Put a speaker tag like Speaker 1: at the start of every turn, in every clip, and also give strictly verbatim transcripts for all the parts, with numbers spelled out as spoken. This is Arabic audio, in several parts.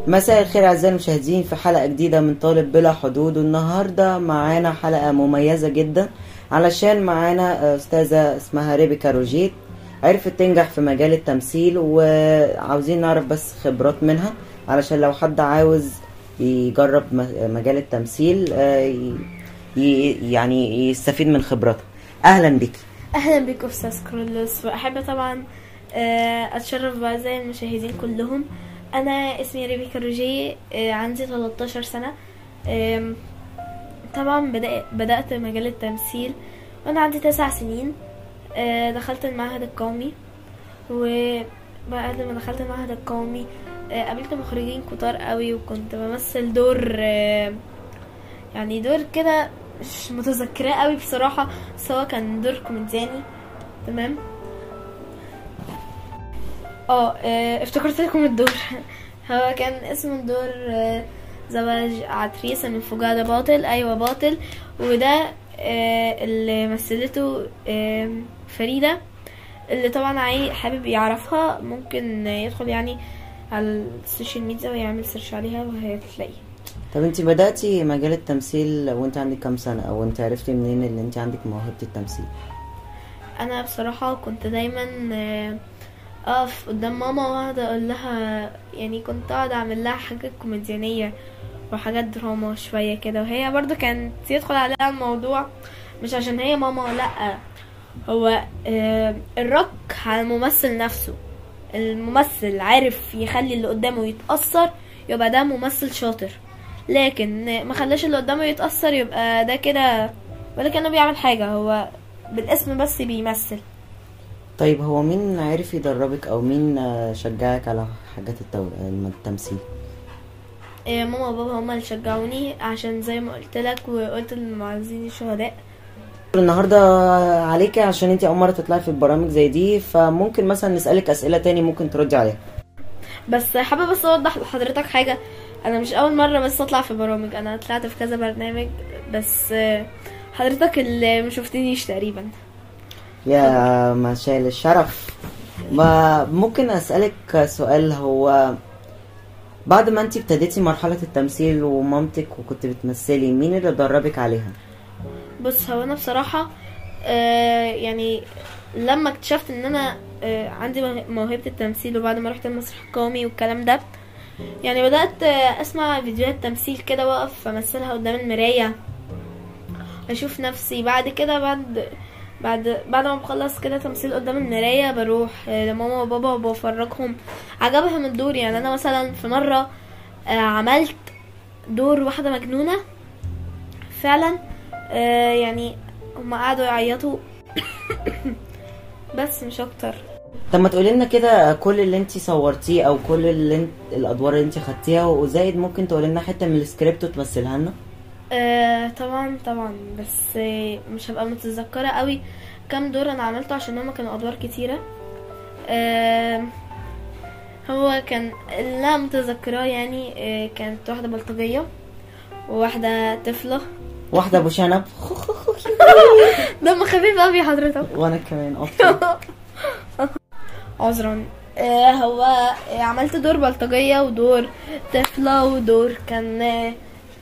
Speaker 1: مساء الخير اعزائي المشاهدين في حلقه جديده من طالب بلا حدود. والنهارده معانا حلقه مميزه جدا علشان معانا استاذه اسمها ريبيكا روجيه، عرفت تنجح في مجال التمثيل وعاوزين نعرف بس خبرات منها علشان لو حد عاوز يجرب مجال التمثيل يعني يستفيد من خبراتها. اهلا بك.
Speaker 2: اهلا بك استاذ كرولوس، واحب طبعا اتشرف باعزائي المشاهدين كلهم. انا اسمي ريبيكا روجيه، عندي تلتاشر سنه. طبعا بدات مجال التمثيل وانا عندي تسع سنين. دخلت المعهد القومي، وبعد ما دخلت المعهد القومي قابلت مخرجين كتار قوي، وكنت بمثل دور يعني دور كده مش متذكراه قوي بصراحه، بس هو كان دور كوميدياني. تمام. اه افتكرت لكم الدور. هو كان اسم الدور زواج عتريسة من فجادة باطل. ايوه باطل. وده اللي مثلته فريدة، اللي طبعا عاي حابب يعرفها ممكن يدخل يعني على السوشيال ميديا ويعمل سيرش عليها وهتلاقيه.
Speaker 1: طب انت بدأتي مجال التمثيل وانت عندك كام سنة، او انت عرفتي منين ان انت عندك موهبة التمثيل؟
Speaker 2: انا بصراحة كنت دايما اقف قدام ماما واقعد اقول لها، يعني كنت اقعد اعمل لها حاجات كوميديانيه وحاجات دراما شويه كده، وهي برضو كانت يدخل عليها الموضوع مش عشان هي ماما، لا، هو الرك على الممثل نفسه. الممثل عارف يخلي اللي قدامه يتأثر يبقى ده ممثل شاطر، لكن ما خلاش اللي قدامه يتأثر يبقى ده كده ولا كأنه بيعمل حاجه، هو بالاسم بس بيمثل.
Speaker 1: طيب هو مين عارف يدربك او مين شجعك على حاجات التمثيل؟
Speaker 2: إيه، ماما وبابا هما اللي شجعوني، عشان زي ما قلت لك وقلت للمعززين الشهداء.
Speaker 1: النهارده عليكي عشان انتي اول مره تطلعي في برامج زي دي، فممكن مثلا نسالك اسئله تاني ممكن تردي عليها.
Speaker 2: بس حابه بس اوضح لحضرتك حاجه، انا مش اول مره بس اطلع في برامج، انا طلعت في كذا برنامج، بس حضرتك اللي مشوفتنيش تقريبا.
Speaker 1: يا ما شايل الشرف. ما ممكن اسالك سؤال، هو بعد ما انت ابتديتي مرحله التمثيل ومامتك وكنت بتمثلي، مين اللي دربك عليها؟
Speaker 2: بص، هو انا بصراحه آه يعني لما اكتشفت ان انا آه عندي موهبه التمثيل، وبعد ما رحت المسرح القومي والكلام ده، يعني بدات آه اسمع فيديوهات تمثيل كده، واقف امثلها قدام المرايه اشوف نفسي. بعد كده بعد بعد بعد ما بخلص كده تمثيل قدام المرايه بروح لماما وبابا وبفرجهم، عجبهم الدور. يعني انا مثلا في مره عملت دور واحده مجنونه فعلا، يعني هم قعدوا يعيطوا بس مش اكتر.
Speaker 1: طب ما تقولي لنا كده كل اللي انت صورتيه او كل اللي انت الادوار اللي انت خدتيها، وزايد ممكن تقولي لنا حته من السكريبت وتمثلها لنا؟
Speaker 2: آه طبعا طبعا، بس آه مش هبقى متذكره قوي كام دور انا عملته عشان هما كانوا ادوار كتيره. آه هو كان اللي انا متذكراه يعني آه كانت واحده بلطجيه، وواحده طفله،
Speaker 1: واحده ابو شنب
Speaker 2: دم خفيف قوي حضرتك.
Speaker 1: وانا كمان اصلا
Speaker 2: عذرا. آه هو آه عملت دور بلطجيه ودور طفله ودور كان آه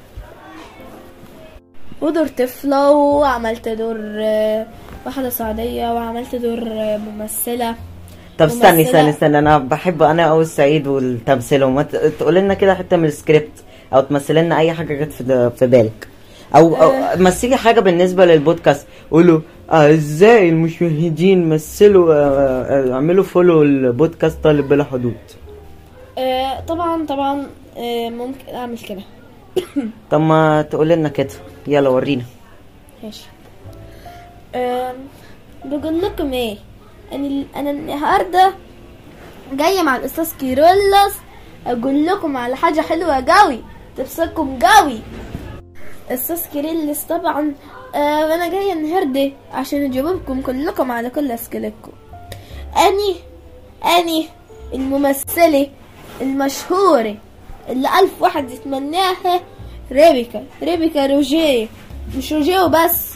Speaker 2: ودور طفلة، وعملت دور واحدة سعودية، وعملت دور ممثلة.
Speaker 1: طب استني استني استني انا بحب انا او السعيد والتمثيل، وما تقول لنا كده حته من السكريبت او تمثل لنا اي حاجه جت في بالك، او, أو مثلي حاجه بالنسبه للبودكاست. قولوا آه ازاي المشاهدين مثلوا آه اعملوا فولو البودكاست طالب بلا حدود.
Speaker 2: آه طبعا طبعا آه ممكن اعمل كده.
Speaker 1: طب ما تقول لنا كده، يلا ورينا.
Speaker 2: ماشي. أه بقول لكم ايه، انا انا النهارده جايه مع الاستاذ كيرلس اقول لكم على حاجه حلوه قوي تبسطكم قوي. استاذ كيرلس طبعا أه انا جايه النهارده عشان اجاوبكم كلكم على كل اسئلتكم. اني اني الممثله المشهوره اللي ألف واحد يتمناها ريبيكا ريبيكا روجيه. مش روجيه وبس،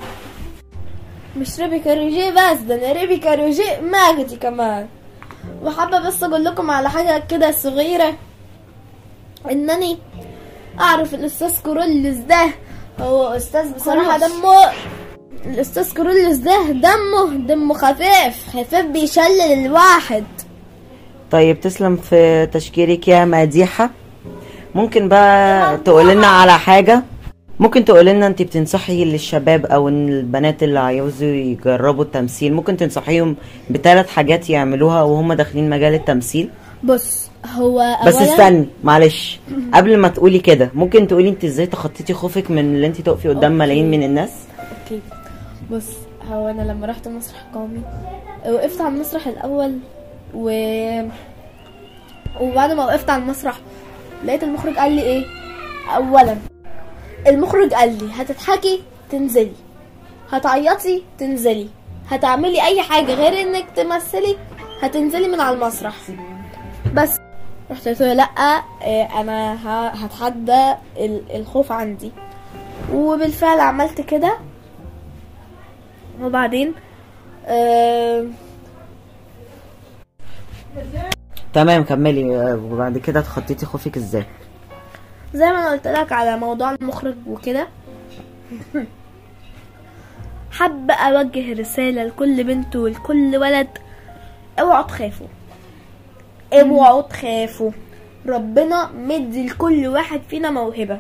Speaker 2: مش ريبيكا روجيه بس، ده انا ريبيكا روجيه ماجدي كمان. وحابه بس اقول لكم على حاجه كده صغيره. انني اعرف الاستاذ كورولوس ده. هو استاذ بصراحه دمه الاستاذ كورولوس ده دمه دمه خفيف خفيف بيشلل الواحد.
Speaker 1: طيب تسلم في تشكيرك يا مديحه. ممكن بقى تقول لنا على حاجه، ممكن تقول لنا انت بتنصحي للشباب او البنات اللي عايزوا يجربوا التمثيل، ممكن تنصحيهم بثلاث حاجات يعملوها وهم داخلين مجال التمثيل؟
Speaker 2: بص هو
Speaker 1: بس استني معلش قبل ما تقولي كده، ممكن تقولي انت ازاي تخطيتي خوفك من اللي انت تقفي قدام أوكي. ملايين من الناس.
Speaker 2: اوكي بص، هو انا لما رحت مسرح قومي وقفت على المسرح الاول و وبعد ما وقفت على المسرح لقيت المخرج قال لي ايه. اولا المخرج قال لي هتضحكي تنزلي، هتعيطي تنزلي، هتعملي اي حاجه غير انك تمثلي هتنزلي من على المسرح بس. رحت قلت له لا انا هتحدى الخوف عندي، وبالفعل عملت كده. وبعدين آه
Speaker 1: تمام كملي. وبعد كده تخطيتي خوفك ازاي؟
Speaker 2: زي ما انا قلت لك على موضوع المخرج وكده. حابه اوجه رساله لكل بنت ولكل ولد، اوعوا تخافوا اوعوا تخافوا. ربنا مدي لكل واحد فينا موهبه،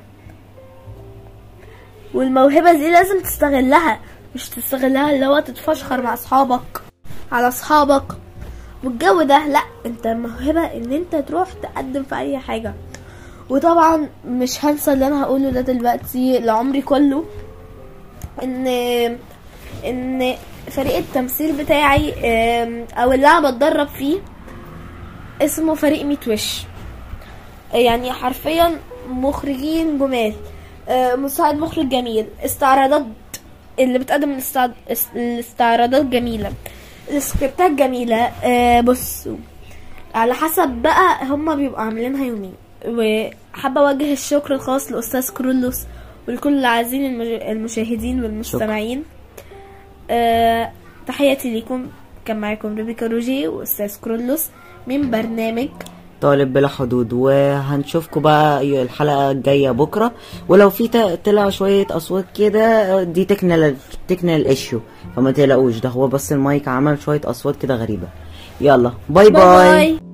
Speaker 2: والموهبه دي لازم تستغلها، مش تستغلها اللي هو تتفشخر مع اصحابك على اصحابك والجو ده. لا، انت موهبه ان انت تروح تقدم في اي حاجه. وطبعا مش هنسى اللي انا هقوله ده دلوقتي لعمري كله، ان ان فريق التمثيل بتاعي او اللي انا بتدرب فيه اسمه فريق ميت وش. يعني حرفيا مخرجين جمال، مساعد مخرج جميل، استعراضات اللي بتقدم الاستعراضات جميله، السكريبتات جميله. بصوا على حسب بقى هما بيبقوا عاملينها يومين. وحابه اوجه الشكر الخاص لاستاذ كورولوس ولكل العازين المشاهدين والمستمعين. أه تحياتي لكم. كان معاكم ريبيكا روجي واستاذ كورولوس من برنامج
Speaker 1: طالب بلا حدود، وهنشوفكم بقى الحلقه الجايه بكره. ولو في طلع شويه اصوات كده دي تكنيكال تكنيكال ايشيو، فما تقلقوش، ده هو بس المايك عمل شويه اصوات كده غريبه. يلا باي باي, باي, باي.